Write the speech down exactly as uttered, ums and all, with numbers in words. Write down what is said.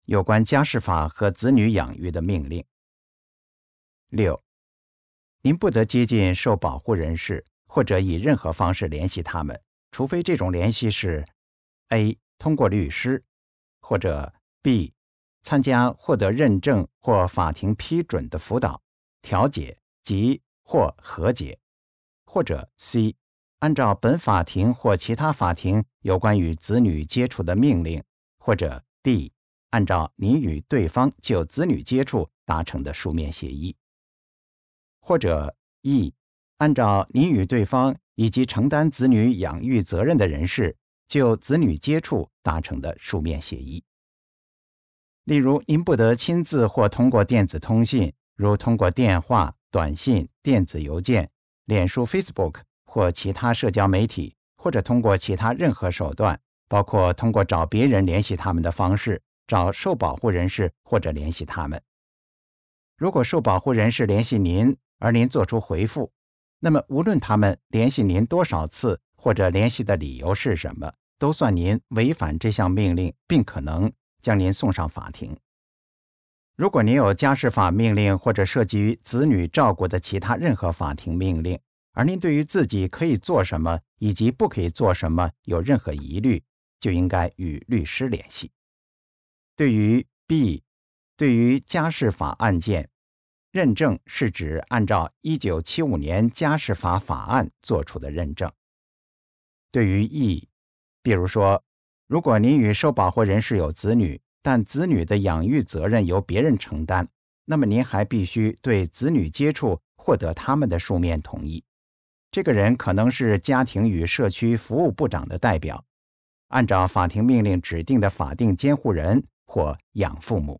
有关家事法和子女养育的命令。六，您不得接近受保护人士，或者以任何方式联系他们，除非这种联系是 A. 通过律师，或者 B. 参加获得认证或法庭批准的辅导、调解及或和解，或者 C. 按照本法庭或其他法庭有关与子女接触的命令，或者 D. 按照您与对方就子女接触达成的书面协议，或者 E. 按照您与对方以及承担子女养育责任的人士就子女接触达成的书面协议。例如，您不得亲自或通过电子通信，如通过电话、短信、电子邮件、脸书 Facebook 或其他社交媒体，或者通过其他任何手段，包括通过找别人联系他们的方式，找受保护人士或者联系他们。如果受保护人士联系您，而您做出回复，那么无论他们联系您多少次，或者联系的理由是什么，都算您违反这项命令，并可能将您送上法庭。如果您有家事法命令或者涉及于子女照顾的其他任何法庭命令，而您对于自己可以做什么以及不可以做什么有任何疑虑，就应该与律师联系。对于 B， 对于家事法案件，认证是指按照一九七五年家事法法案做出的认证。对于 E， 比如说，如果您与受保护人士有子女，但子女的养育责任由别人承担，那么您还必须对子女接触获得他们的书面同意。这个人可能是家庭与社区服务部长的代表，按照法庭命令指定的法定监护人或养父母。